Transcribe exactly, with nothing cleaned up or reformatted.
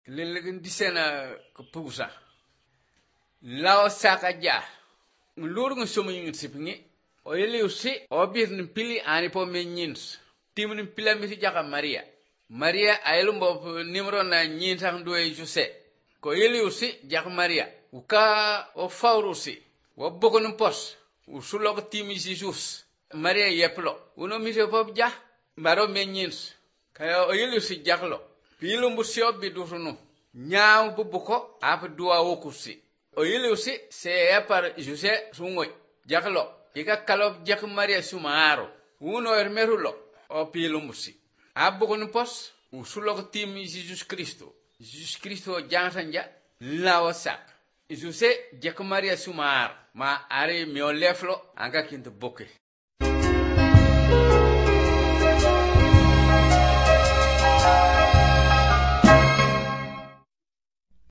lelegen disena ko pusa lao saka ja lur ng sumin sipngi o yeli usi o bir ni pili ani po menyins timun pila mi jaka maria maria aylu mbo nimero na nyin sang duwe jose ko yeli usi jaka maria uka o faurusi wo bogon pos usulo ko timi jesus maria yeplo uno mi se pop ja maro menyins kaya o yeli usi jaklo pilu mbo sio bidurunu nyaaw bu buko ap duwa wokusi o yele aussi c'est par José sungoy jaklo ika kalob jak Maria sumaro uno ermerulo o pilo musi abbo kon pos usulo tim Jesus Cristo Jesus Cristo jansanja lawa sak José jak Maria sumar ma are mi oleflo anga kinto boke